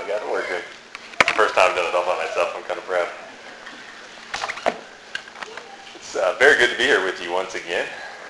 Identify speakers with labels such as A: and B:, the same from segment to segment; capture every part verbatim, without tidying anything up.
A: got it working. First time I've done it all by myself. I'm kind of proud. It's uh, very good to be here with you once again.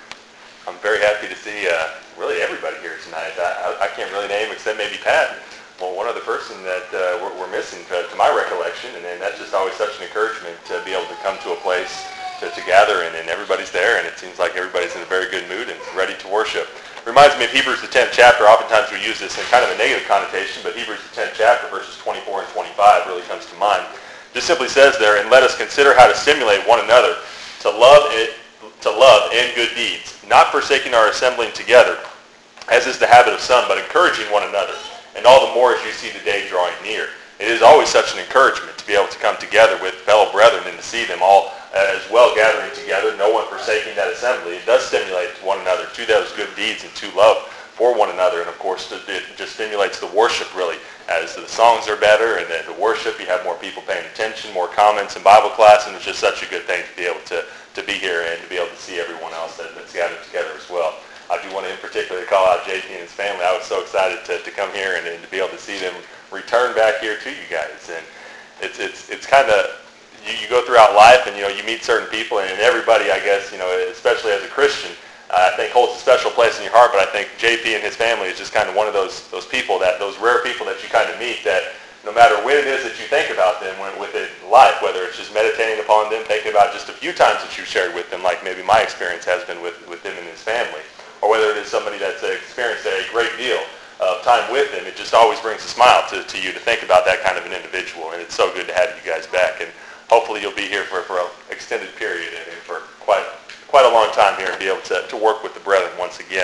A: I'm very happy to see uh, really everybody here tonight. I, I, I can't really name except maybe Pat. Well, one other person that uh, we're, we're missing to, to my recollection, and then that's just always such an encouragement to be able to come to a place to, to gather, and, and everybody's there, and it seems like everybody's in a very good mood and ready to worship. Reminds me of Hebrews the tenth chapter. Oftentimes we use this in kind of a negative connotation, but Hebrews the tenth chapter, verses twenty-four and twenty-five really comes to mind. Just simply says there, and let us consider how to stimulate one another to love it, to love and good deeds, not forsaking our assembling together, as is the habit of some, but encouraging one another, and all the more as you see the day drawing near. It is always such an encouragement to be able to come together with fellow brethren and to see them all as well gathering together, no one forsaking that assembly. It does stimulate one another to those good deeds and to love for one another. And of course, it just stimulates the worship really. As the songs are better and the worship, you have more people paying attention, more comments in Bible class, and it's just such a good thing to be able to, to be here and to be able to see everyone else that, that's gathered together as well. I do want to in particular call out J P and his family. I was so excited to, to come here and, and to be able to see them return back here to you guys. And it's it's it's kind of, you, you go throughout life and, you know, you meet certain people, and everybody, I guess, you know, especially as a Christian, uh, I think holds a special place in your heart. But I think J P and his family is just kind of one of those those people, that those rare people that you kind of meet, that no matter when it is that you think about them when, with it in life, whether it's just meditating upon them, thinking about just a few times that you shared with them, like maybe my experience has been with, with him and his family, or whether it is somebody that's experienced a great deal of time with them, it just always brings a smile to, to you to think about that kind of an individual. And it's so good to have you guys back. And hopefully you'll be here for, for an extended period and for quite quite a long time here and be able to, to work with the brethren once again.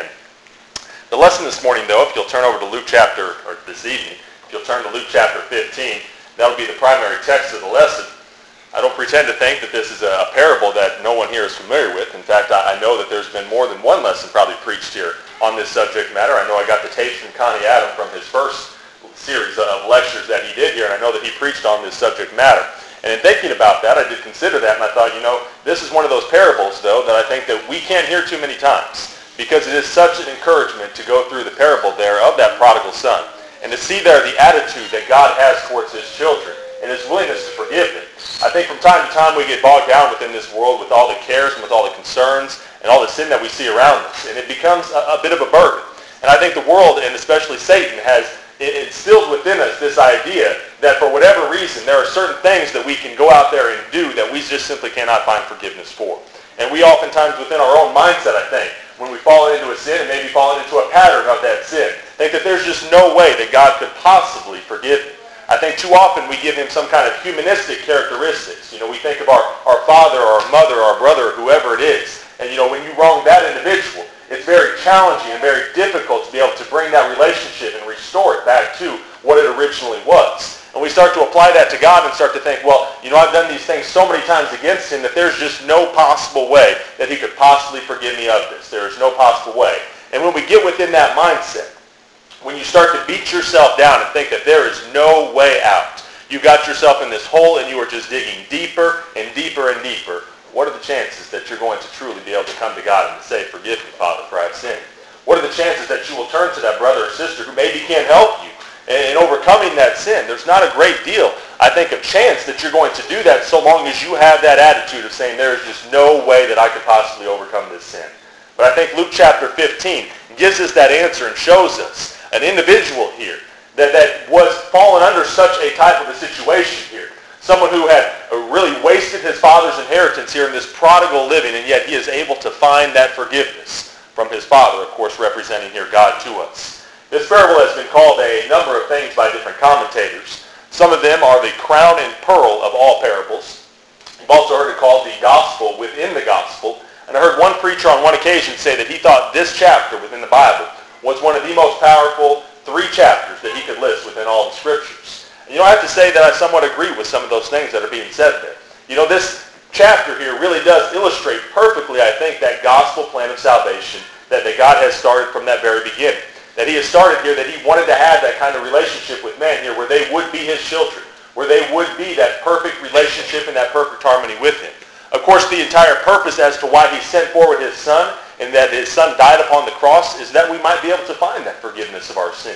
A: The lesson this morning, though, if you'll turn over to Luke chapter, or this evening, if you'll turn to Luke chapter fifteen, that'll be the primary text of the lesson. I don't pretend to think that this is a parable that no one here is familiar with. In fact, I know that there's been more than one lesson probably preached here on this subject matter. I know I got the tapes from Connie Adam from his first series of lectures that he did here, and I know that he preached on this subject matter. And in thinking about that, I did consider that, and I thought, you know, this is one of those parables, though, that I think that we can't hear too many times, because it is such an encouragement to go through the parable there of that prodigal son, and to see there the attitude that God has towards his children and his willingness to forgive them. I think from time to time we get bogged down within this world with all the cares and with all the concerns and all the sin that we see around us, and it becomes a, a bit of a burden. And I think the world, and especially Satan, has instilled within us this idea that for whatever reason there are certain things that we can go out there and do that we just simply cannot find forgiveness for. And we oftentimes, within our own mindset, I think, when we fall into a sin and maybe fall into a pattern of that sin, think that there's just no way that God could possibly forgive me. I think too often we give him some kind of humanistic characteristics. You know, we think of our, our father or our mother or our brother or whoever it is. And, you know, when you wrong that individual, it's very challenging and very difficult to be able to bring that relationship and restore it back to what it originally was. And we start to apply that to God and start to think, well, you know, I've done these things so many times against him that there's just no possible way that he could possibly forgive me of this. There is no possible way. And when we get within that mindset, when you start to beat yourself down and think that there is no way out, you got yourself in this hole and you are just digging deeper and deeper and deeper, what are the chances that you're going to truly be able to come to God and say, forgive me, Father, for I've sinned? What are the chances that you will turn to that brother or sister who maybe can't help you in overcoming that sin? There's not a great deal, I think, of chance that you're going to do that so long as you have that attitude of saying, there is just no way that I could possibly overcome this sin. But I think Luke chapter fifteen gives us that answer and shows us an individual here that, that was fallen under such a type of a situation here. Someone who had really wasted his father's inheritance here in this prodigal living, and yet he is able to find that forgiveness from his father, of course representing here God to us. This parable has been called a number of things by different commentators. Some of them are the crown and pearl of all parables. You've also heard it called the gospel within the gospel. And I heard one preacher on one occasion say that he thought this chapter within the Bible was one of the most powerful three chapters that he could list within all the scriptures. And you know, I have to say that I somewhat agree with some of those things that are being said there. You know, this chapter here really does illustrate perfectly, I think, that gospel plan of salvation that, that God has started from that very beginning. That he has started here, that he wanted to have that kind of relationship with men here where they would be his children, where they would be that perfect relationship and that perfect harmony with him. Of course, the entire purpose as to why he sent forward his son and that his son died upon the cross is that we might be able to find that forgiveness of our sins.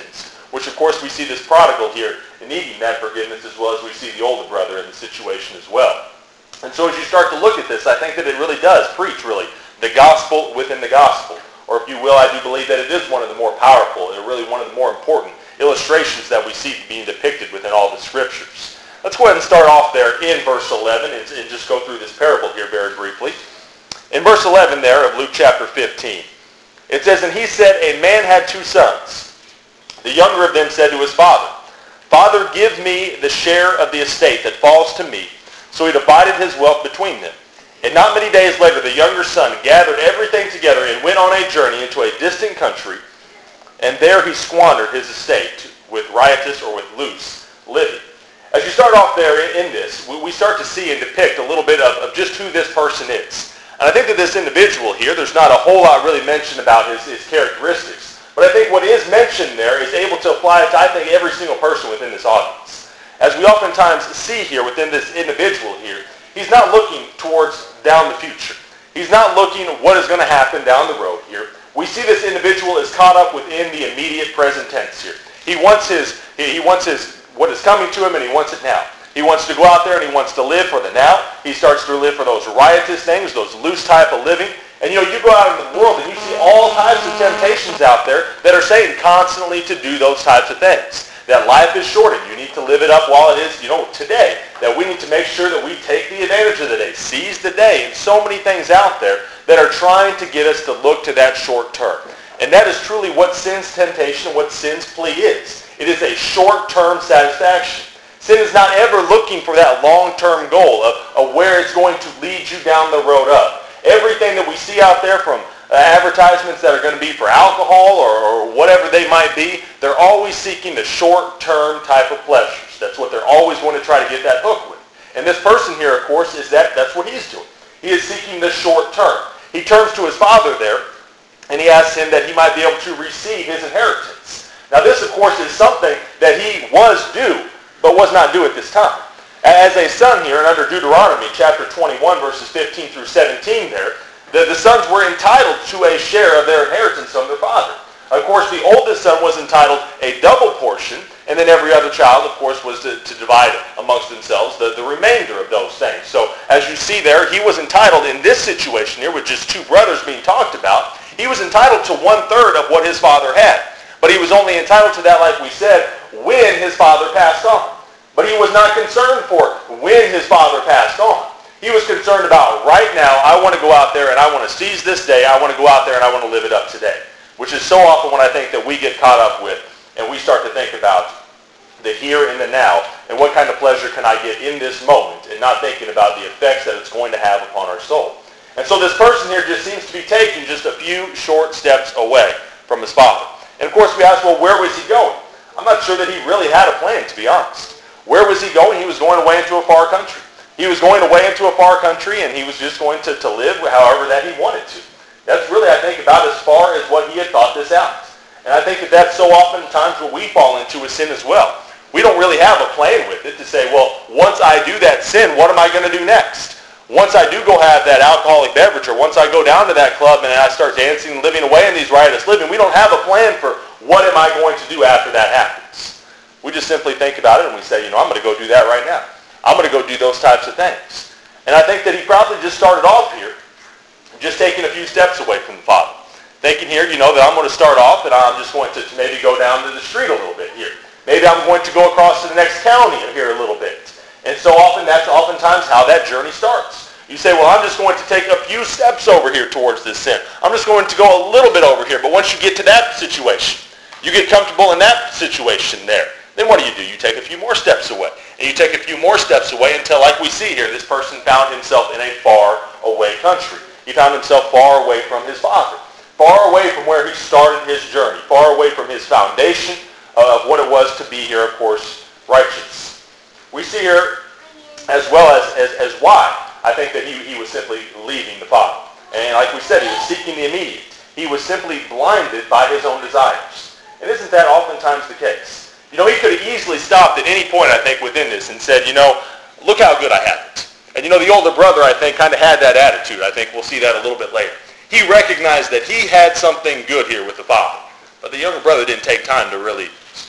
A: which of course we see this prodigal here needing that forgiveness, as well as we see the older brother in the situation as well. And so as you start to look at this, I think that it really does preach, really, the gospel within the gospel. Or if you will, I do believe that it is one of the more powerful and really one of the more important illustrations that we see being depicted within all the scriptures. Let's go ahead and start off there in verse eleven and, and just go through this parable here very briefly. In verse eleven there of Luke chapter fifteen, it says, "And he said, a man had two sons. The younger of them said to his father, Father, give me the share of the estate that falls to me. So he divided his wealth between them. And not many days later, the younger son gathered everything together and went on a journey into a distant country. And there he squandered his estate with riotous or with loose living." As you start off there in this, we start to see and depict a little bit of, of just who this person is. And I think that this individual here, there's not a whole lot really mentioned about his, his characteristics. But I think what is mentioned there is able to apply to, I think, every single person within this audience. As we oftentimes see here within this individual here, he's not looking towards down the future. He's not looking at what is going to happen down the road here. We see this individual is caught up within the immediate present tense here. He wants his, he wants his, what is coming to him, and he wants it now. He wants to go out there and he wants to live for the now. He starts to live for those riotous things, those loose type of living. And you know, you go out into the world and you see all types of temptations out there that are saying constantly to do those types of things. That life is short and you need to live it up while it is, you know, today. That we need to make sure that we take the advantage of the day, seize the day, and so many things out there that are trying to get us to look to that short term. And that is truly what sin's temptation, what sin's plea is. It is a short-term satisfaction. Sin is not ever looking for that long-term goal of, of where it's going to lead you down the road of. Everything that we see out there from uh, advertisements that are going to be for alcohol or, or whatever they might be, they're always seeking the short-term type of pleasures. That's what they're always going to try to get that hook with. And this person here, of course, is that that's what he's doing. He is seeking the short term. He turns to his father there, and he asks him that he might be able to receive his inheritance. Now this, of course, is something that he was due, but was not due at this time. As a son here, and under Deuteronomy chapter twenty-one, verses fifteen through seventeen there, the, the sons were entitled to a share of their inheritance from their father. Of course, the oldest son was entitled a double portion, and then every other child, of course, was to, to divide amongst themselves the, the remainder of those things. So as you see there, he was entitled in this situation here, with just two brothers being talked about, he was entitled to one-third of what his father had. But he was only entitled to that, like we said, when his father passed on. But he was not concerned for when his father passed on. He was concerned about right now, I want to go out there and I want to seize this day. I want to go out there and I want to live it up today. Which is so often what I think that we get caught up with, and we start to think about the here and the now, and what kind of pleasure can I get in this moment, and not thinking about the effects that it's going to have upon our soul. And so this person here just seems to be taking just a few short steps away from his father. And of course we ask, well, where was he going? I'm not sure that he really had a plan, to be honest. Where was he going? He was going away into a far country. He was going away into a far country, and he was just going to, to live however that he wanted to. That's really, I think, about as far as what he had thought this out. And I think that that's so oftentimes what we fall into with sin as well. We don't really have a plan with it to say, well, once I do that sin, what am I going to do next? Once I do go have that alcoholic beverage, or once I go down to that club and I start dancing and living away in these riotous living, we don't have a plan for what am I going to do after that happens. We just simply think about it and we say, you know, I'm going to go do that right now. I'm going to go do those types of things. And I think that he probably just started off here just taking a few steps away from the Father. Thinking here, you know, that I'm going to start off and I'm just going to maybe go down to the street a little bit here. Maybe I'm going to go across to the next county here a little bit. And so often, that's oftentimes how that journey starts. You say, well, I'm just going to take a few steps over here towards this sin. I'm just going to go a little bit over here. But once you get to that situation, you get comfortable in that situation there. Then what do you do? You take a few more steps away. And you take a few more steps away until, like we see here, this person found himself in a far away country. He found himself far away from his father, far away from where he started his journey, far away from his foundation of what it was to be here, of course, righteous. We see here, as well as, as, as why, I think that he, he was simply leaving the Father. And like we said, he was seeking the immediate. He was simply blinded by his own desires. And isn't that oftentimes the case? You know, he could have easily stopped at any point, I think, within this and said, you know, look how good I have it. And you know, the older brother, I think, kind of had that attitude. I think we'll see that a little bit later. He recognized that he had something good here with the father. But the younger brother didn't take time to really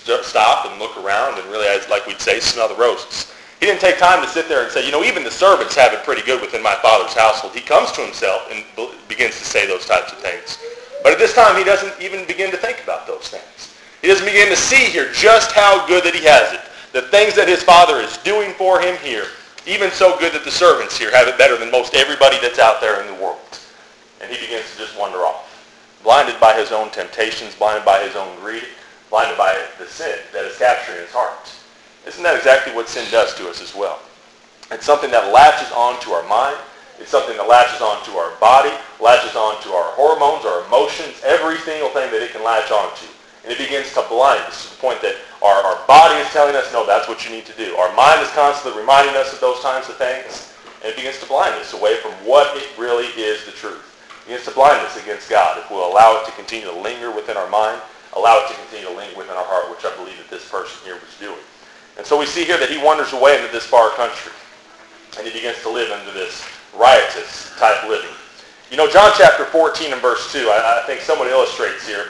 A: st- stop and look around and really, as like we'd say, smell the roses. He didn't take time to sit there and say, you know, even the servants have it pretty good within my father's household. He comes to himself and be- begins to say those types of things. But at this time, he doesn't even begin to think about those things. He doesn't begin to see here just how good that he has it. The things that his father is doing for him here, even so good that the servants here have it better than most everybody that's out there in the world. And he begins to just wander off, blinded by his own temptations, blinded by his own greed, blinded by the sin that is capturing his heart. Isn't that exactly what sin does to us as well? It's something that latches onto our mind. It's something that latches onto our body, latches onto our hormones, our emotions, every single thing that it can latch onto. And it begins to blind us to the point that our, our body is telling us, no, that's what you need to do. Our mind is constantly reminding us of those kinds of things. And it begins to blind us away from what it really is the truth. It begins to blind us against God if we'll allow it to continue to linger within our mind, allow it to continue to linger within our heart, which I believe that this person here was doing. And so we see here that he wanders away into this far country. And he begins to live under this riotous type living. You know, John chapter fourteen and verse two, I, I think somewhat illustrates here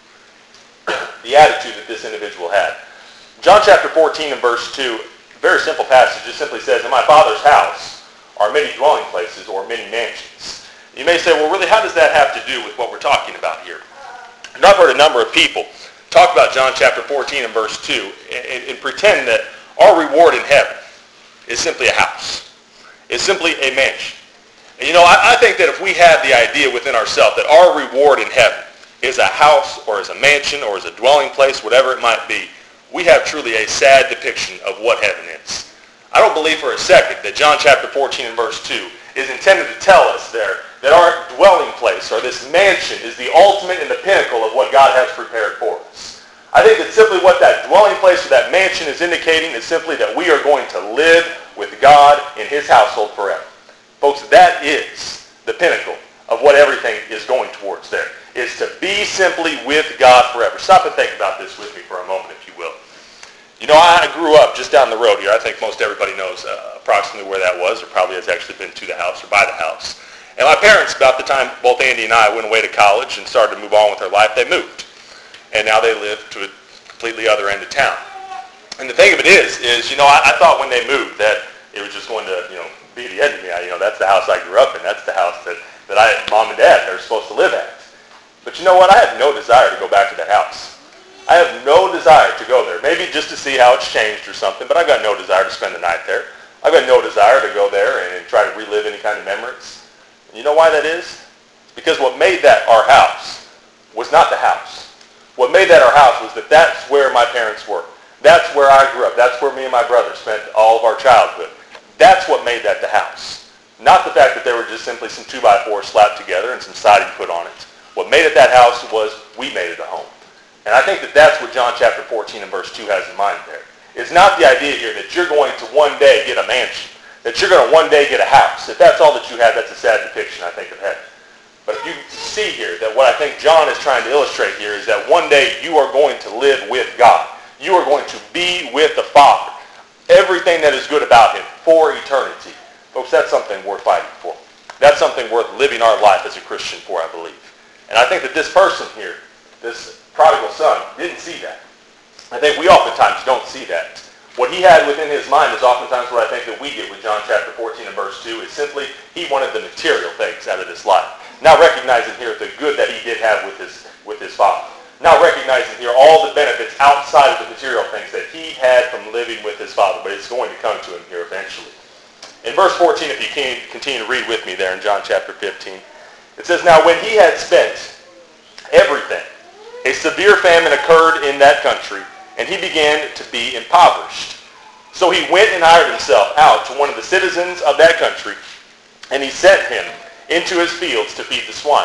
A: the attitude that this individual had. John chapter fourteen and verse two, very simple passage, just simply says, in my Father's house are many dwelling places or many mansions. You may say, well, really, how does that have to do with what we're talking about here? And I've heard a number of people talk about John chapter fourteen and verse two and, and pretend that our reward in heaven is simply a house. It's simply a mansion. And you know, I, I think that if we have the idea within ourselves that our reward in heaven is a house or is a mansion or is a dwelling place, whatever it might be, we have truly a sad depiction of what heaven is. I don't believe for a second that John chapter fourteen and verse two is intended to tell us there that our dwelling place or this mansion is the ultimate and the pinnacle of what God has prepared for us. I think that simply what that dwelling place or that mansion is indicating is simply that we are going to live with God in his household forever. Folks, that is the pinnacle of what everything is going towards there, is to be simply with God forever. Stop and think about this with me for a moment, if you will. You know, I grew up just down the road here. I think most everybody knows uh, approximately where that was, or probably has actually been to the house or by the house. And my parents, about the time both Andy and I went away to college and started to move on with their life, they moved. And now they live to a completely other end of town. And the thing of it is, is, you know, I, I thought when they moved that it was just going to, you know, be the end of me. I, you know, that's the house I grew up in. That's the house that, that I, mom and dad, are supposed to live at. But you know what? I have no desire to go back to that house. I have no desire to go there. Maybe just to see how it's changed or something, but I've got no desire to spend the night there. I've got no desire to go there and try to relive any kind of memories. And you know why that is? Because what made that our house was not the house. What made that our house was that that's where my parents were. That's where I grew up. That's where me and my brother spent all of our childhood. That's what made that the house. Not the fact that there were just simply some two by fours slapped together and some siding put on it. What made it that house was we made it a home. And I think that that's what John chapter fourteen and verse two has in mind there. It's not the idea here that you're going to one day get a mansion, that you're going to one day get a house. If that's all that you have, that's a sad depiction, I think, of heaven. But if you see here that what I think John is trying to illustrate here is that one day you are going to live with God. You are going to be with the Father. Everything that is good about him for eternity. Folks, that's something worth fighting for. That's something worth living our life as a Christian for, I believe. And I think that this person here, this prodigal son, didn't see that. I think we oftentimes don't see that. What he had within his mind is oftentimes what I think that we get with John chapter fourteen and verse two is simply he wanted the material things out of this life. Now recognizing here the good that he did have with his, with his father. Now recognizing here all the benefits outside of the material things that he had from living with his father, but it's going to come to him here eventually. In verse fourteen, if you can continue to read with me there in John chapter fifteen, it says, now when he had spent everything, a severe famine occurred in that country, and he began to be impoverished. So he went and hired himself out to one of the citizens of that country, and he sent him into his fields to feed the swine.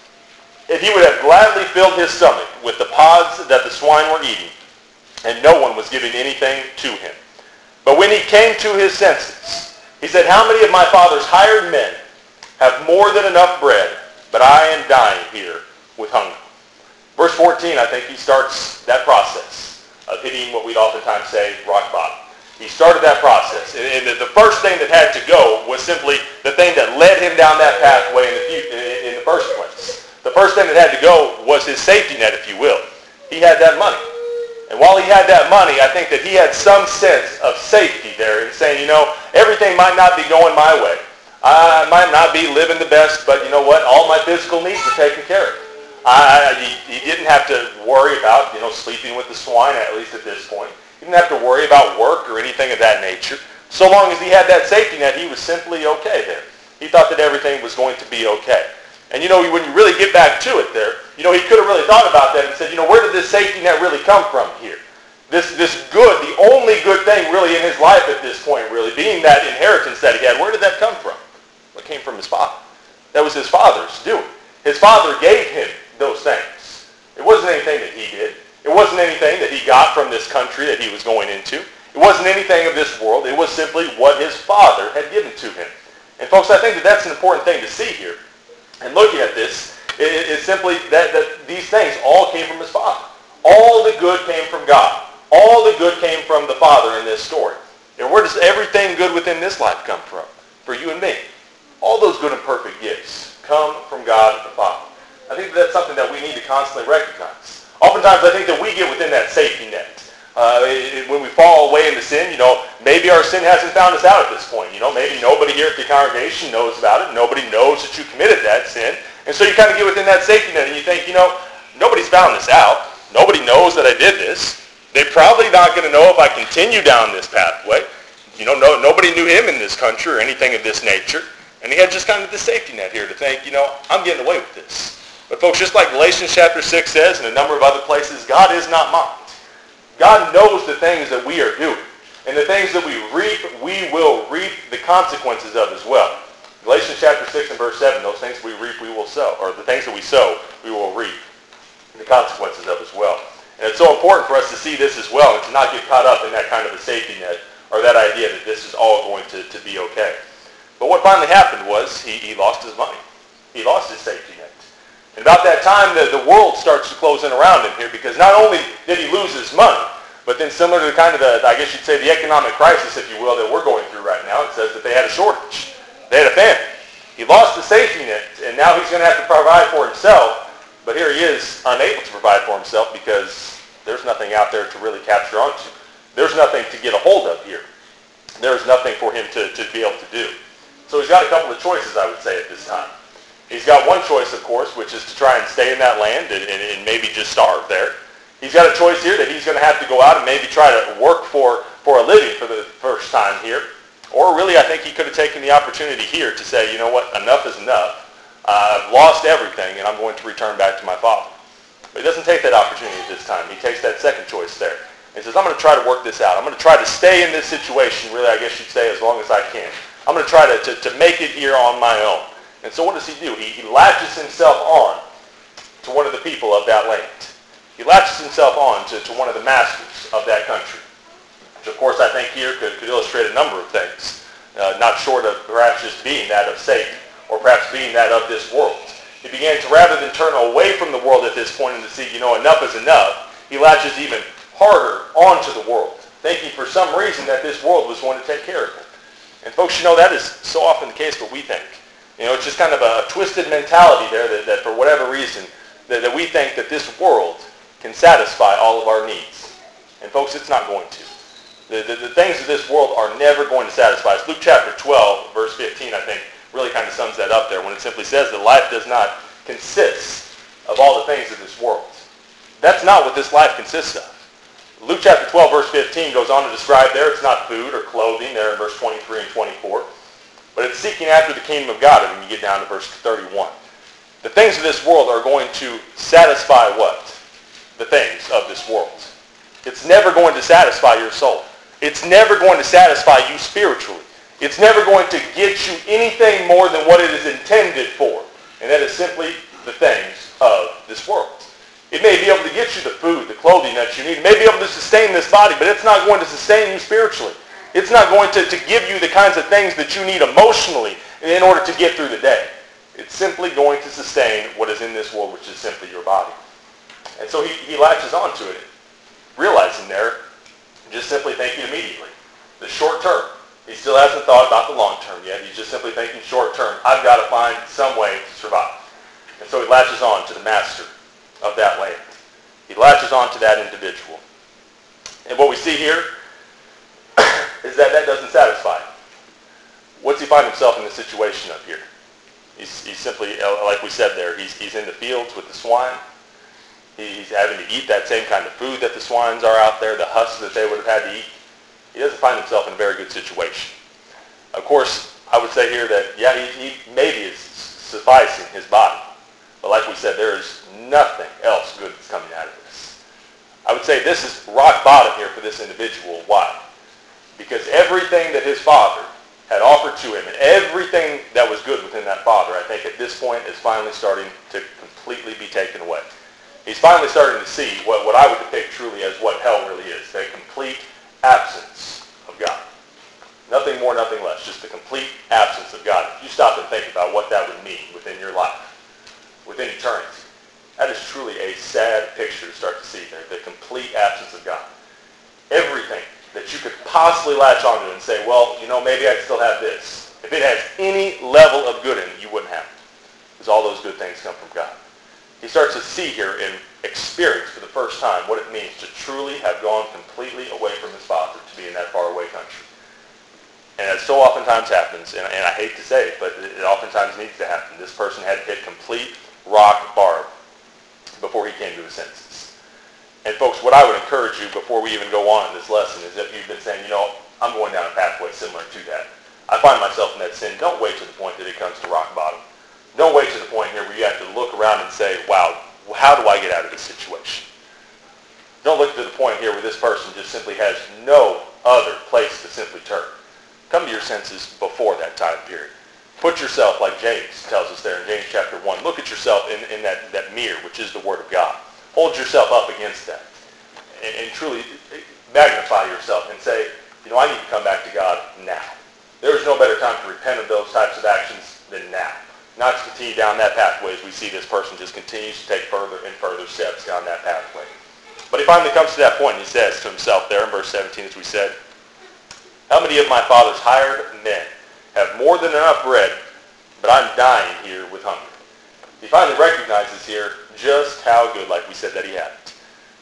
A: And he would have gladly filled his stomach with the pods that the swine were eating, and no one was giving anything to him. But when he came to his senses, he said, how many of my father's hired men have more than enough bread, but I am dying here with hunger? Verse fourteen, I think he starts that process of hitting what we'd oftentimes say rock bottom. He started that process. And the first thing that had to go was simply the thing that led him down that pathway in the, in the first place. The first thing that had to go was his safety net, if you will. He had that money. And while he had that money, I think that he had some sense of safety there in saying, you know, everything might not be going my way. I might not be living the best, but you know what? All my physical needs are taken care of. I, he, he didn't have to worry about, you know, sleeping with the swine, at least at this point. He didn't have to worry about work or anything of that nature. So long as he had that safety net, he was simply okay there. He thought that everything was going to be okay. And you know, when you really get back to it there, you know, he could have really thought about that and said, you know, where did this safety net really come from here? This, this good, the only good thing really in his life at this point, really, being that inheritance that he had, where did that come from? Well, it came from his father. That was his father's doing. His father gave him those things. It wasn't anything that he did. It wasn't anything that he got from this country that he was going into. It wasn't anything of this world. It was simply what his father had given to him. And folks, I think that that's an important thing to see here. And looking at this, it is simply that, that these things all came from his father. All the good came from God. All the good came from the Father in this story. And where does everything good within this life come from? For you and me. All those good and perfect gifts come from God the Father. I think that that's something that we need to constantly recognize. Oftentimes I think that we get within that safety net. Uh, it, when we fall away into sin, you know, maybe our sin hasn't found us out at this point. You know, maybe nobody here at the congregation knows about it. Nobody knows that you committed that sin. And so you kind of get within that safety net and you think, you know, nobody's found this out. Nobody knows that I did this. They're probably not going to know if I continue down this pathway. You know, no, nobody knew him in this country or anything of this nature. And he had just kind of this safety net here to think, you know, I'm getting away with this. But folks, just like Galatians chapter six says and a number of other places, God is not mocked. God knows the things that we are doing. And the things that we reap, we will reap the consequences of as well. Galatians chapter six and verse seven, those things we reap, we will sow. Or the things that we sow, we will reap the consequences of as well. And it's so important for us to see this as well and to not get caught up in that kind of a safety net or that idea that this is all going to, to be okay. But what finally happened was he, he lost his money. He lost his safety net. And about that time, the, the world starts to close in around him here because not only did he lose his money, but then similar to kind of the, I guess you'd say the economic crisis, if you will, that we're going through right now, it says that they had a shortage. They had a famine. He lost the safety net, and now he's going to have to provide for himself. But here he is unable to provide for himself because there's nothing out there to really capture onto. There's nothing to get a hold of here. There's nothing for him to, to be able to do. So he's got a couple of choices, I would say, at this time. He's got one choice, of course, which is to try and stay in that land and, and, and maybe just starve there. He's got a choice here that he's going to have to go out and maybe try to work for, for a living for the first time here. Or really, I think he could have taken the opportunity here to say, you know what, enough is enough. Uh, I've lost everything, and I'm going to return back to my father. But he doesn't take that opportunity at this time. He takes that second choice there. He says, I'm going to try to work this out. I'm going to try to stay in this situation, really, I guess you'd say, as long as I can. I'm going to try to, to, to make it here on my own. And so what does he do? He, he latches himself on to one of the people of that land. He latches himself on to, to one of the masters of that country. Which, of course, I think here could, could illustrate a number of things. Uh, not short of perhaps just being that of Satan, or perhaps being that of this world. He began to, rather than turn away from the world at this point and to see, you know, enough is enough, he latches even harder onto the world, thinking for some reason that this world was going to take care of him. And folks, you know, that is so often the case what we think. You know, it's just kind of a twisted mentality there that, that for whatever reason, that, that we think that this world can satisfy all of our needs. And folks, it's not going to. The, the, the things of this world are never going to satisfy us. Luke chapter twelve, verse fifteen, I think, really kind of sums that up there when it simply says that life does not consist of all the things of this world. That's not what this life consists of. Luke chapter twelve, verse fifteen goes on to describe there, it's not food or clothing there in verse twenty-three and twenty-four, but it's seeking after the kingdom of God when you get down to verse thirty-one. The things of this world are going to satisfy what? The things of this world. It's never going to satisfy your soul. It's never going to satisfy you spiritually. It's never going to get you anything more than what it is intended for. And that is simply the things of this world. It may be able to get you the food, the clothing that you need. It may be able to sustain this body, but it's not going to sustain you spiritually. It's not going to, to give you the kinds of things that you need emotionally in order to get through the day. It's simply going to sustain what is in this world, which is simply your body. And so he, he latches onto it, realizing there, just simply thinking immediately, the short term. He still hasn't thought about the long term yet. He's just simply thinking short term. I've got to find some way to survive. And so he latches on to the master of that land. He latches on to that individual. And what we see here is that that doesn't satisfy him. What's he find himself in this situation up here? He's, he's simply, like we said there, he's, he's in the fields with the swine. He's having to eat that same kind of food that the swines are out there, the husks that they would have had to eat. He doesn't find himself in a very good situation. Of course, I would say here that, yeah, he, he maybe is sufficing his body. But like we said, there is nothing else good that's coming out of this. I would say this is rock bottom here for this individual. Why? Because everything that his father had offered to him and everything that was good within that father, I think at this point is finally starting to completely be taken away. He's finally starting to see what, what I would depict truly as what hell really is, a complete absence of God. Nothing more, nothing less, just the complete absence of God. If you stop and think about what that would mean within your life, within eternity, that is truly a sad picture to start to see there, the complete absence of God. Everything that you could possibly latch onto and say, well, you know, maybe I'd still have this. If it has any level of good in it, you wouldn't have it. Because all those good things come from God. He starts to see here and experience for the first time what it means to truly have gone completely away from his father, to be in that faraway country. And as so oftentimes happens, and, and I hate to say it, but it, it oftentimes needs to happen, this person had hit complete rock bottom before he came to his senses. And folks, what I would encourage you before we even go on in this lesson is if you've been saying, you know, I'm going down a pathway similar to that. I find myself in that sin. Don't wait to the point that it comes to rock bottom. Don't wait to the point here where you have to look around and say, wow, how do I get out of this situation? Don't look to the point here where this person just simply has no other place to simply turn. Come to your senses before that time period. Put yourself, like James tells us there in James chapter one, look at yourself in, in that, that mirror, which is the Word of God. Hold yourself up against that. And, and truly magnify yourself and say, you know, I need to come back to God now. There is no better time to repent of those types of actions than now. Not to continue down that pathway as we see this person just continues to take further and further steps down that pathway. But he finally comes to that point and he says to himself there in verse seventeen, as we said, how many of my father's hired men have more than enough bread, but I'm dying here with hunger? He finally recognizes here just how good, like we said, that he had it.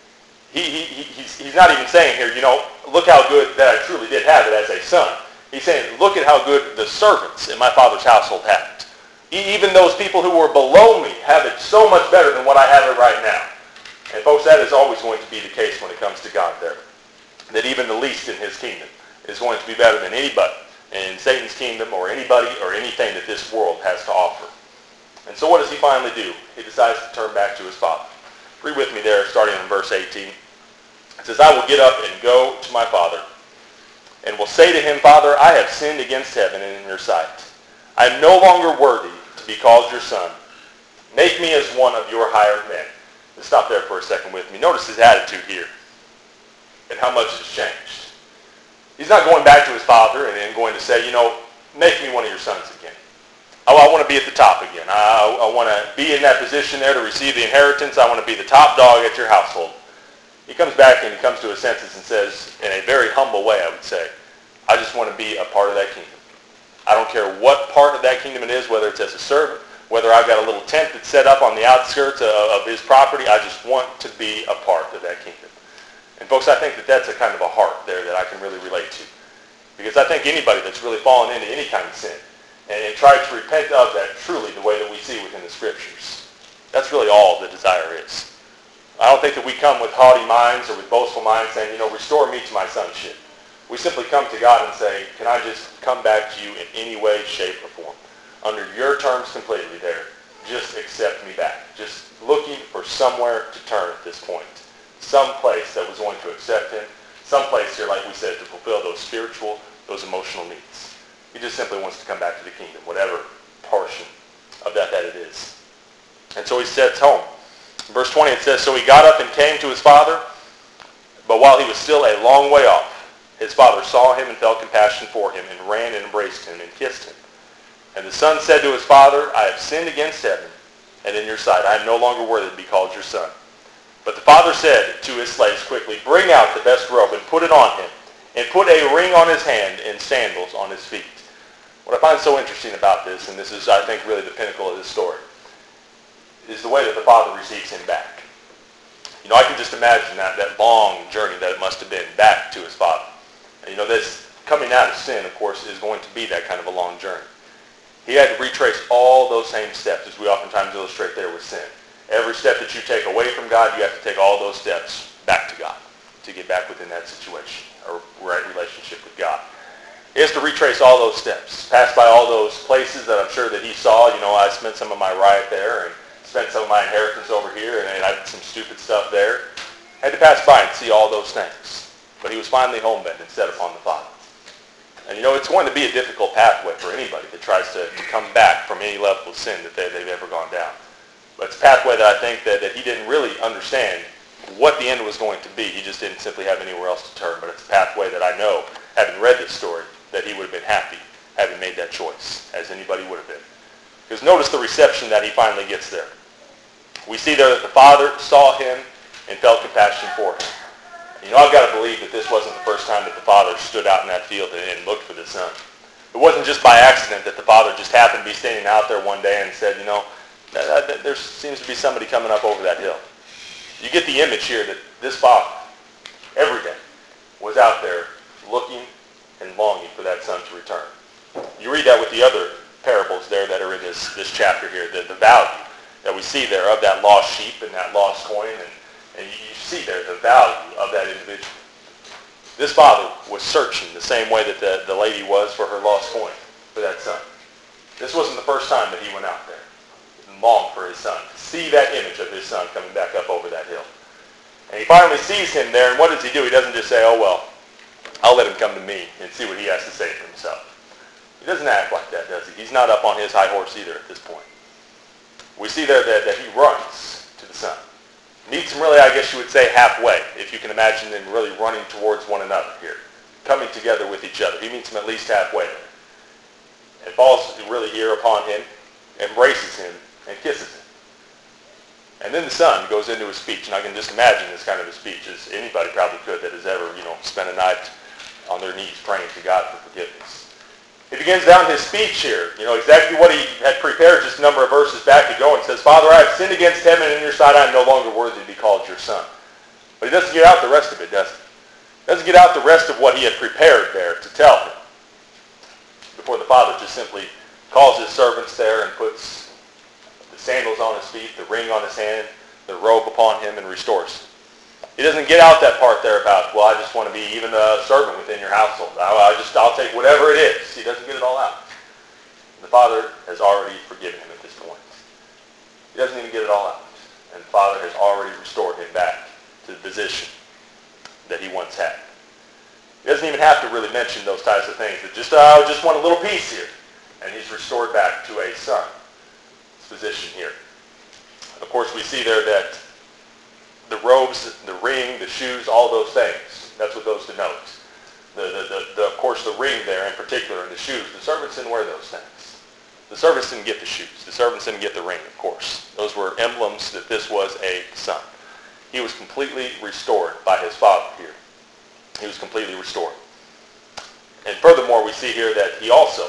A: He, he, he, he's, he's not even saying here, you know, look how good that I truly did have it as a son. He's saying, look at how good the servants in my father's household have it. Even those people who were below me have it so much better than what I have it right now. And folks, that is always going to be the case when it comes to God there. That even the least in his kingdom is going to be better than anybody in Satan's kingdom or anybody or anything that this world has to offer. And so what does he finally do? He decides to turn back to his father. Read with me there, starting in verse eighteen. It says, I will get up and go to my father, and will say to him, Father, I have sinned against heaven and in your sight. I am no longer worthy to be called your son. Make me as one of your hired men. Let's stop there for a second with me. Notice his attitude here and how much has changed. He's not going back to his father and then going to say, you know, make me one of your sons again. Oh, I want to be at the top again. I, I want to be in that position there to receive the inheritance. I want to be the top dog at your household. He comes back and he comes to his senses and says, in a very humble way, I would say, I just want to be a part of that kingdom. I don't care what part of that kingdom it is, whether it's as a servant, whether I've got a little tent that's set up on the outskirts of, of his property. I just want to be a part of that kingdom. And folks, I think that that's a kind of a heart there that I can really relate to. Because I think anybody that's really fallen into any kind of sin and, and tried to repent of that truly the way that we see within the Scriptures, that's really all the desire is. I don't think that we come with haughty minds or with boastful minds saying, you know, restore me to my sonship. We simply come to God and say, can I just come back to you in any way, shape, or form? Under your terms completely there, just accept me back. Just looking for somewhere to turn at this point. Some place that was going to accept him. Some place here, like we said, to fulfill those spiritual, those emotional needs. He just simply wants to come back to the kingdom, whatever portion of that that it is. And so he sets home. In verse twenty it says, so he got up and came to his father, but while he was still a long way off, his father saw him and felt compassion for him and ran and embraced him and kissed him. And the son said to his father, I have sinned against heaven and in your sight. I am no longer worthy to be called your son. But the father said to his slaves quickly, bring out the best robe and put it on him, and put a ring on his hand and sandals on his feet. What I find so interesting about this, and this is, I think, really the pinnacle of this story, is the way that the father receives him back. You know, I can just imagine that, that long journey that it must have been back to his father. And, you know, this coming out of sin, of course, is going to be that kind of a long journey. He had to retrace all those same steps, as we oftentimes illustrate there with sin. Every step that you take away from God, you have to take all those steps back to God to get back within that situation or right relationship with God. He has to retrace all those steps, pass by all those places that I'm sure that he saw. You know, I spent some of my riot there and spent some of my inheritance over here, and I did some stupid stuff there. I had to pass by and see all those things. But he was finally home bent and set upon the Father. And you know, it's going to be a difficult pathway for anybody that tries to, to come back from any level of sin that they, they've ever gone down. But it's a pathway that I think that, that he didn't really understand what the end was going to be. He just didn't simply have anywhere else to turn. But it's a pathway that I know, having read this story, that he would have been happy having made that choice, as anybody would have been. Because notice the reception that he finally gets there. We see there that the Father saw him and felt compassion for him. You know, I've got to believe that this wasn't the first time that the Father stood out in that field and looked for the Son. It wasn't just by accident that the Father just happened to be standing out there one day and said, you know, there seems to be somebody coming up over that hill. You get the image here that this Father, every day, was out there looking and longing for that Son to return. You read that with the other parables there that are in this, this chapter here, the, the value that we see there of that lost sheep and that lost coin, and And you see there the value of that individual. This father was searching the same way that the, the lady was for her lost coin, for that son. This wasn't the first time that he went out there and longed for his son, to see that image of his son coming back up over that hill. And he finally sees him there, and what does he do? He doesn't just say, oh, well, I'll let him come to me and see what he has to say for himself. He doesn't act like that, does he? He's not up on his high horse either at this point. We see there that, that he runs to the son. Meets him really, I guess you would say, halfway, if you can imagine them really running towards one another here, coming together with each other. He meets him at least halfway there. And falls really here upon him, embraces him, and kisses him. And then the son goes into his speech, and I can just imagine this kind of a speech, as anybody probably could that has ever, you know, spent a night on their knees praying to God for forgiveness. He begins down his speech here, you know, exactly what he had prepared just a number of verses back ago, and says, Father, I have sinned against heaven and in your sight. I am no longer worthy to be called your son. But he doesn't get out the rest of it, does he? He doesn't get out the rest of what he had prepared there to tell him. Before the father just simply calls his servants there and puts the sandals on his feet, the ring on his hand, the robe upon him, and restores him. He doesn't get out that part there about, well, I just want to be even a servant within your household. I, I just, I'll take whatever it is. He doesn't get it all out. The Father has already forgiven him at this point. He doesn't even get it all out. And the Father has already restored him back to the position that he once had. He doesn't even have to really mention those types of things. But just, uh, I just want a little piece here. And he's restored back to a son's position here. Of course, we see there that the robes, the ring, the shoes, all those things. That's what those denote. The, the, the, the, of course, the ring there in particular and the shoes. The servants didn't wear those things. The servants didn't get the shoes. The servants didn't get the ring, of course. Those were emblems that this was a son. He was completely restored by his father here. He was completely restored. And furthermore, we see here that he also,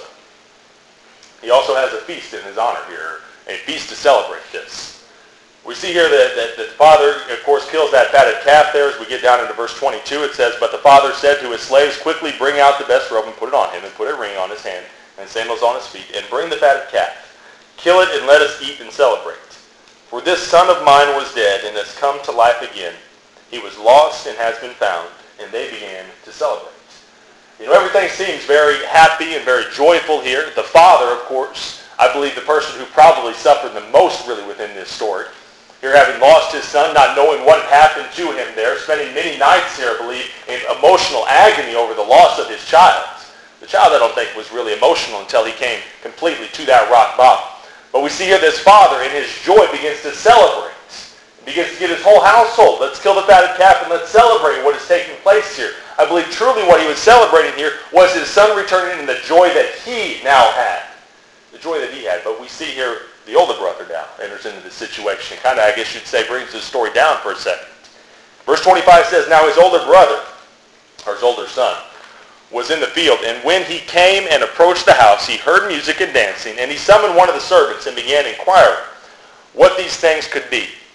A: he also has a feast in his honor here, a feast to celebrate this. We see here that, that, that the father, of course, kills that fatted calf there. As we get down into verse twenty-two, it says, But the father said to his slaves, Quickly bring out the best robe and put it on him, and put a ring on his hand, and sandals on his feet, and bring the fatted calf. Kill it, and let us eat and celebrate. For this son of mine was dead, and has come to life again. He was lost and has been found, and they began to celebrate. You know, everything seems very happy and very joyful here. The father, of course, I believe the person who probably suffered the most really within this story, here having lost his son, not knowing what had happened to him there, spending many nights here, I believe, in emotional agony over the loss of his child. The child, I don't think, was really emotional until he came completely to that rock bottom. But we see here this father, in his joy, begins to celebrate. He begins to get his whole household. Let's kill the fatted calf and let's celebrate what is taking place here. I believe truly what he was celebrating here was his son returning and the joy that he now had. The joy that he had. But we see here the older brother now enters into the situation. Kind of, I guess you'd say, brings the story down for a second. Verse twenty-five says, Now his older brother, or his older son, was in the field, and when he came and approached the house, he heard music and dancing, and he summoned one of the servants and began inquiring what these things could be.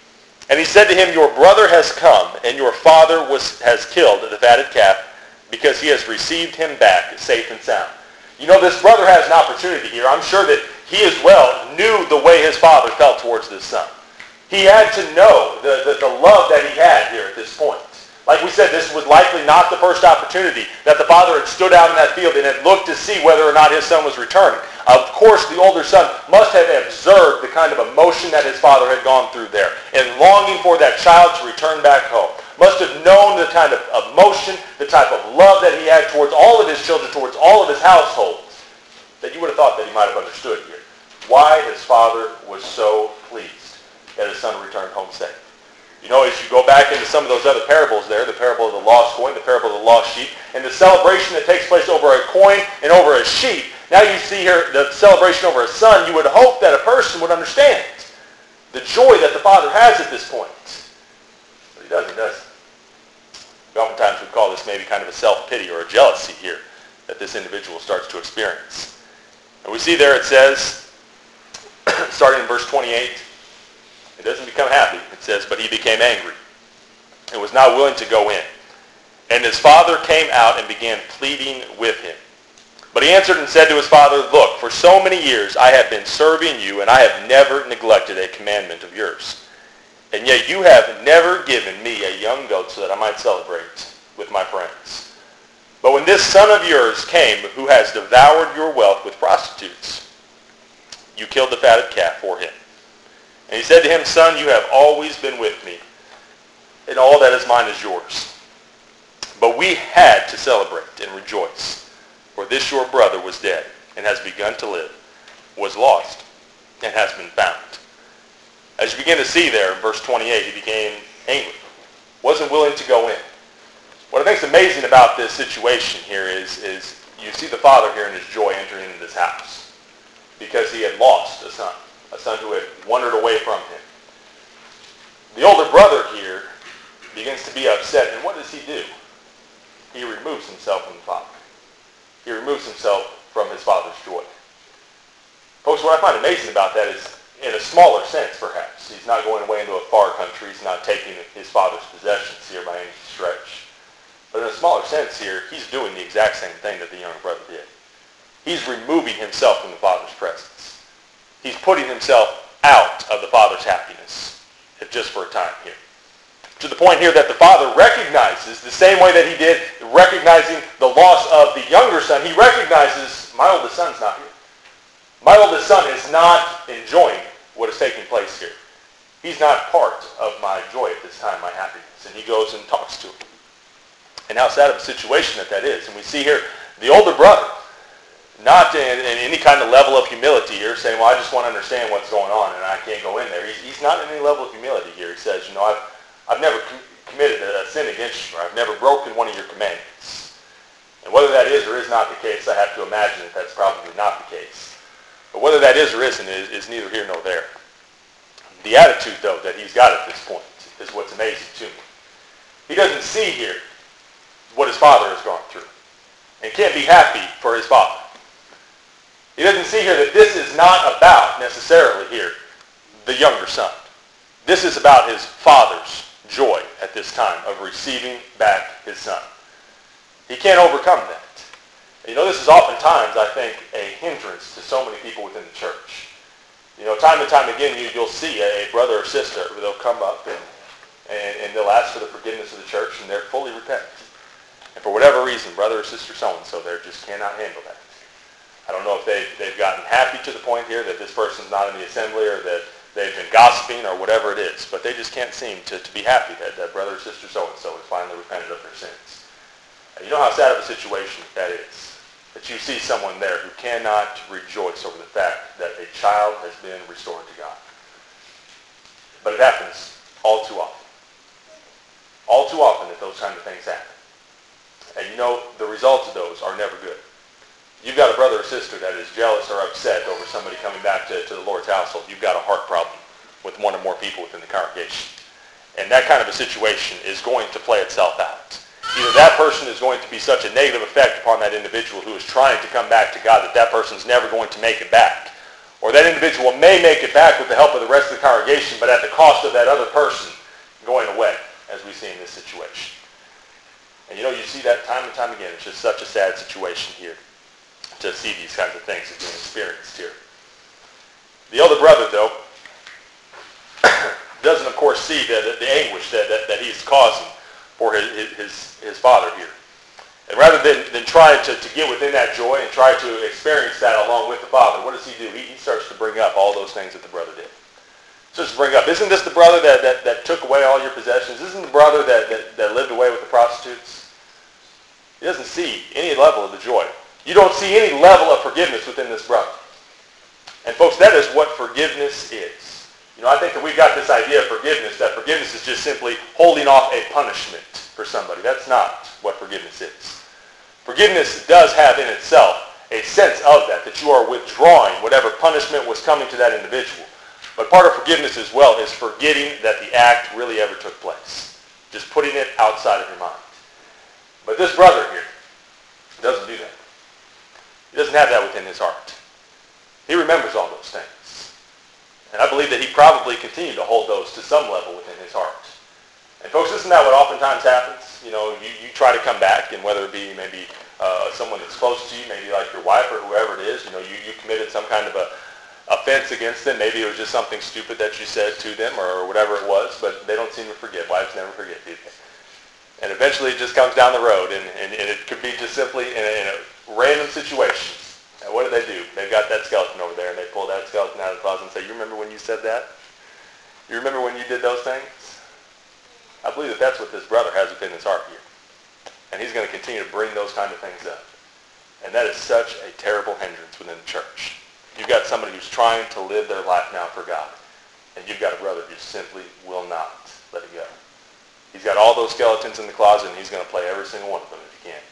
A: And he said to him, your brother has come, and your father was, has killed the fatted calf, because he has received him back safe and sound. You know, this brother has an opportunity here. I'm sure that he as well knew the way his father felt towards this son. He had to know the, the, the love that he had here at this point. Like we said, this was likely not the first opportunity that the father had stood out in that field and had looked to see whether or not his son was returning. Of course, the older son must have observed the kind of emotion that his father had gone through there and longing for that child to return back home. Must have known the kind of emotion, the type of love that he had towards all of his children, towards all of his households, that you would have thought that he might have understood here. Why his father was so pleased that his son returned home safe. You know, as you go back into some of those other parables there, the parable of the lost coin, the parable of the lost sheep, and the celebration that takes place over a coin and over a sheep, now you see here the celebration over a son. You would hope that a person would understand the joy that the father has at this point. But he doesn't, does he? Oftentimes we call this maybe kind of a self-pity or a jealousy here that this individual starts to experience. And we see there it says, starting in verse twenty-eight, it doesn't become happy. It says, but he became angry and was not willing to go in. And his father came out and began pleading with him. But he answered and said to his father, look, for so many years I have been serving you, and I have never neglected a commandment of yours. And yet you have never given me a young goat so that I might celebrate with my friends. But when this son of yours came, who has devoured your wealth with prostitutes, you killed the fatted calf for him. And he said to him, son, you have always been with me, and all that is mine is yours. But we had to celebrate and rejoice, for this your brother was dead and has begun to live, was lost and has been found. As you begin to see there in verse twenty-eight, he became angry, wasn't willing to go in. What I think is amazing about this situation here is, is you see the father here in his joy entering into this house because he had lost a son, a son who had wandered away from him. The older brother here begins to be upset, and what does he do? He removes himself from the father. He removes himself from his father's joy. Folks, what I find amazing about that is, in a smaller sense perhaps, he's not going away into a far country, he's not taking his father's possessions here by any stretch. But in a smaller sense here, he's doing the exact same thing that the younger brother did. He's removing himself from the father's presence. He's putting himself out of the father's happiness, if just for a time here. To the point here that the father recognizes, the same way that he did recognizing the loss of the younger son, he recognizes, my oldest son's not here. My oldest son is not enjoying what is taking place here. He's not part of my joy at this time, my happiness. And he goes and talks to him. And how sad of a situation that that is. And we see here the older brother, not in, in any kind of level of humility here, saying, well, I just want to understand what's going on and I can't go in there. He's, he's not in any level of humility here. He says, you know, I've, I've never com- committed a sin against you, or I've never broken one of your commandments. And whether that is or is not the case, I have to imagine that that's probably not the case. But whether that is or isn't is, is neither here nor there. The attitude, though, that he's got at this point is what's amazing to me. He doesn't see here what his father has gone through and can't be happy for his father. He doesn't see here that this is not about, necessarily here, the younger son. This is about his father's joy at this time of receiving back his son. He can't overcome that. You know, this is oftentimes, I think, a hindrance to so many people within the church. You know, time and time again, you, you'll see a, a brother or sister, they'll come up and, and, and they'll ask for the forgiveness of the church, and they're fully repentant. And for whatever reason, brother or sister so-and-so there just cannot handle that. I don't know if they've, they've gotten happy to the point here that this person's not in the assembly, or that they've been gossiping, or whatever it is, but they just can't seem to, to be happy that that brother or sister so-and-so has finally repented of their sins. And you know how sad of a situation that is, that you see someone there who cannot rejoice over the fact that a child has been restored to God. But it happens all too often. All too often that those kind of things happen. And you know, the results of those are never good. You've got a brother or sister that is jealous or upset over somebody coming back to, to the Lord's household. You've got a heart problem with one or more people within the congregation. And that kind of a situation is going to play itself out. Either that person is going to be such a negative effect upon that individual who is trying to come back to God that that person's never going to make it back. Or that individual may make it back with the help of the rest of the congregation, but at the cost of that other person going away, as we see in this situation. And you know, you see that time and time again. It's just such a sad situation here to see these kinds of things being experienced here. The older brother, though, doesn't, of course, see the, the anguish that, that, that he's causing for his, his, his father here. And rather than, than try to, to get within that joy and try to experience that along with the father, what does he do? He, he starts to bring up all those things that the brother did. Just to bring up, isn't this the brother that, that, that took away all your possessions? Isn't the brother that, that, that lived away with the prostitutes? He doesn't see any level of the joy. You don't see any level of forgiveness within this brother. And folks, that is what forgiveness is. You know, I think that we've got this idea of forgiveness, that forgiveness is just simply holding off a punishment for somebody. That's not what forgiveness is. Forgiveness does have in itself a sense of that, that you are withdrawing whatever punishment was coming to that individual. But part of forgiveness as well is forgetting that the act really ever took place. Just putting it outside of your mind. But this brother here doesn't do that. He doesn't have that within his heart. He remembers all those things. And I believe that he probably continued to hold those to some level within his heart. And folks, isn't that what oftentimes happens? You know, you, you try to come back, and whether it be maybe uh, someone that's close to you, maybe like your wife or whoever it is, you know, you, you committed some kind of a offense against them. Maybe it was just something stupid that you said to them or whatever it was, but they don't seem to forget. Wives never forget, do they? And eventually it just comes down the road, and, and, and it could be just simply in a, in a random situation. And what do they do? They've got that skeleton over there, and they pull that skeleton out of the closet and say, you remember when you said that? You remember when you did those things? I believe that that's what this brother has within his heart here. And he's going to continue to bring those kind of things up. And that is such a terrible hindrance within the church. You've got somebody who's trying to live their life now for God. And you've got a brother who simply will not let it go. He's got all those skeletons in the closet, and he's going to play every single one of them if he can.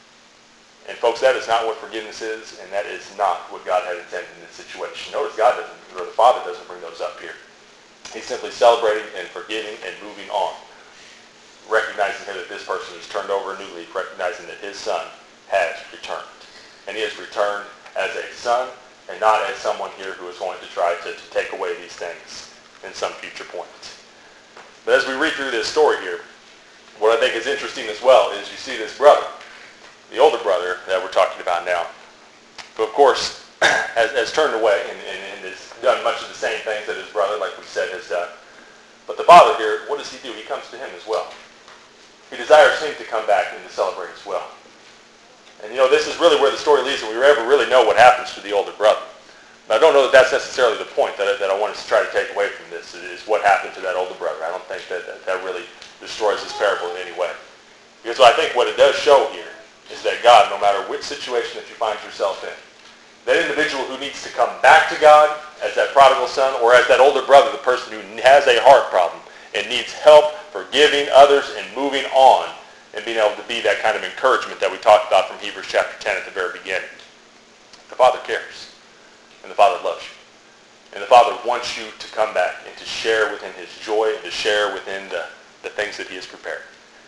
A: And folks, that is not what forgiveness is, and that is not what God had intended in this situation. Notice God doesn't, or the Father doesn't bring those up here. He's simply celebrating and forgiving and moving on. Recognizing here that this person has turned over a new leaf, recognizing that his son has returned. And he has returned as a son, and not as someone here who is going to try to, to take away these things in some future point. But as we read through this story here, what I think is interesting as well is you see this brother, the older brother that we're talking about now, who of course has, has turned away and, and, and has done much of the same things that his brother, like we said, has done. But the father here, what does he do? He comes to him as well. He desires him to come back and to celebrate as well. And you know, this is really where the story leads, and we ever really know what happens to the older brother. Now, I don't know that that's necessarily the point that I, that I want us to try to take away from this, is what happened to that older brother. I don't think that that, that really destroys this parable in any way. Because I think what it does show here is that God, no matter which situation that you find yourself in, that individual who needs to come back to God as that prodigal son, or as that older brother, the person who has a heart problem and needs help forgiving others and moving on and being able to be that kind of encouragement that we talked about from Hebrews chapter ten at the very beginning. The Father cares. And the Father loves you. And the Father wants you to come back and to share within his joy and to share within the, the things that he has prepared.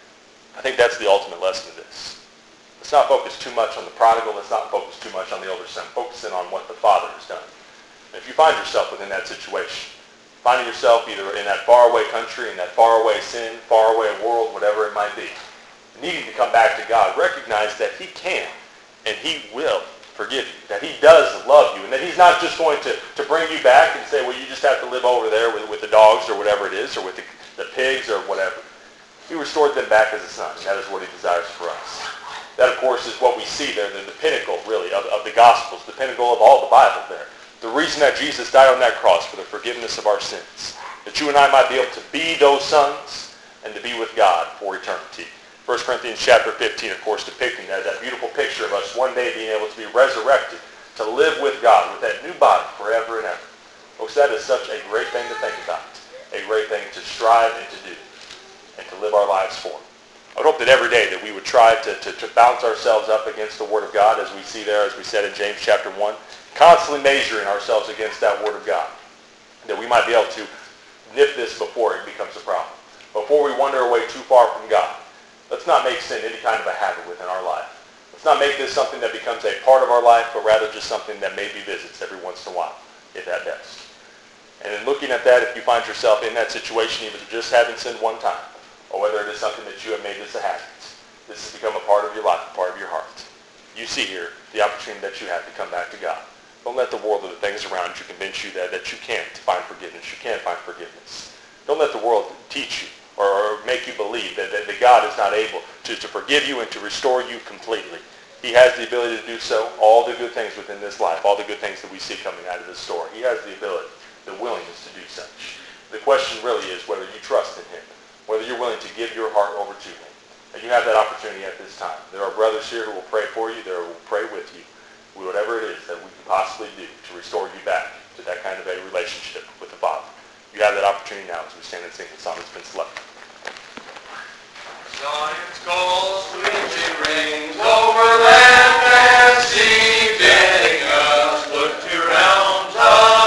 A: I think that's the ultimate lesson of this. Let's not focus too much on the prodigal. Let's not focus too much on the older son. Focus in on what the Father has done. And if you find yourself within that situation, finding yourself either in that faraway country, in that faraway sin, faraway world, whatever it might be, needing to come back to God, recognize that he can and he will forgive you, that he does love you, and that he's not just going to, to bring you back and say, well, you just have to live over there with, with the dogs or whatever it is, or with the, the pigs or whatever. He restored them back as a son, and that is what he desires for us. That, of course, is what we see there, the, the pinnacle, really, of, of the Gospels, the pinnacle of all the Bible there. The reason that Jesus died on that cross for the forgiveness of our sins, that you and I might be able to be those sons and to be with God for eternity. First Corinthians chapter fifteen, of course, depicting that, that beautiful picture of us one day being able to be resurrected, to live with God, with that new body forever and ever. Folks, that is such a great thing to think about, a great thing to strive and to do, and to live our lives for. I would hope that every day that we would try to, to, to bounce ourselves up against the Word of God, as we see there, as we said in James chapter one, constantly measuring ourselves against that Word of God, that we might be able to nip this before it becomes a problem, before we wander away too far from God. Let's not make sin any kind of a habit within our life. Let's not make this something that becomes a part of our life, but rather just something that maybe visits every once in a while, if at best. And in looking at that, if you find yourself in that situation, either just having sinned one time, or whether it is something that you have made this a habit, this has become a part of your life, a part of your heart. You see here the opportunity that you have to come back to God. Don't let the world or the things around you convince you that, that you can't find forgiveness. You can't find forgiveness. Don't let the world teach you or, or make you believe that, that, that God is not able to, to forgive you and to restore you completely. He has the ability to do so. All the good things within this life, all the good things that we see coming out of this story, he has the ability, the willingness to do such. The question really is whether you trust in him, whether you're willing to give your heart over to him. And you have that opportunity at this time. There are brothers here who will pray for you. They will pray with you. Whatever it is that we can possibly do to restore you back to that kind of a relationship with the Father. You have that opportunity now as we stand and sing the song that's been selected.
B: Zion's call sweetly rings over the